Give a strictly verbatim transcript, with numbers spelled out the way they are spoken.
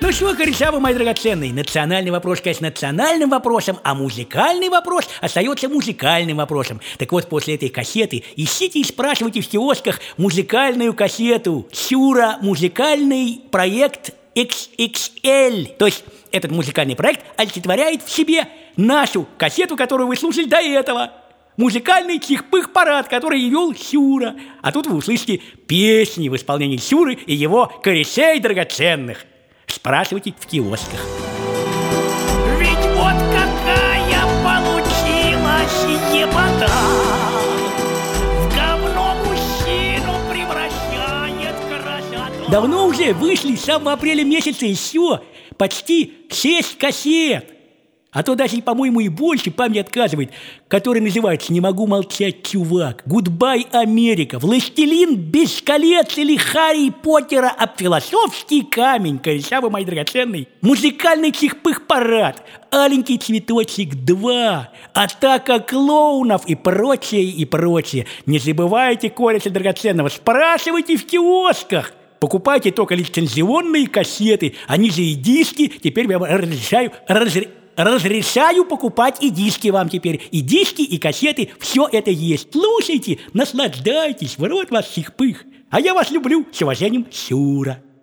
Ну что, кореша вы, мои драгоценные, национальный вопрос, конечно, национальным вопросом, а музыкальный вопрос остается музыкальным вопросом. Так вот, после этой кассеты ищите и спрашивайте в киосках музыкальную кассету «Сюра. Музыкальный проект икс икс эль». То есть этот музыкальный проект олицетворяет в себе нашу кассету, которую вы слушали до этого. Музыкальный чих-пых-парад, который вел Сюра. А тут вы услышите песни в исполнении Сюры и его корешей драгоценных. Спрашивайте в киосках. Ведь вот какая получилась ебата. В говно мужчину превращает красоту. Давно уже вышли с самого апреля месяца еще почти шесть кассет. А то даже, по-моему, и больше память отказывает, который называется «Не могу молчать, чувак», «Гудбай, Америка», «Властелин без колец» или «Харри Поттера об философский камень», кореша вы, мои драгоценные, «Музыкальный чих-пых-парад», «Аленький цветочек два», «Атака клоунов» и прочее, и прочее. Не забывайте, кореша драгоценного, спрашивайте в киосках. Покупайте только лицензионные кассеты, они же и диски. Теперь я разрешаю, разрешаю. Разрешаю покупать и диски вам теперь. И диски, и кассеты, все это есть. Слушайте, наслаждайтесь, в рот вас чих-пых. А я вас люблю. С уважением, Сюра.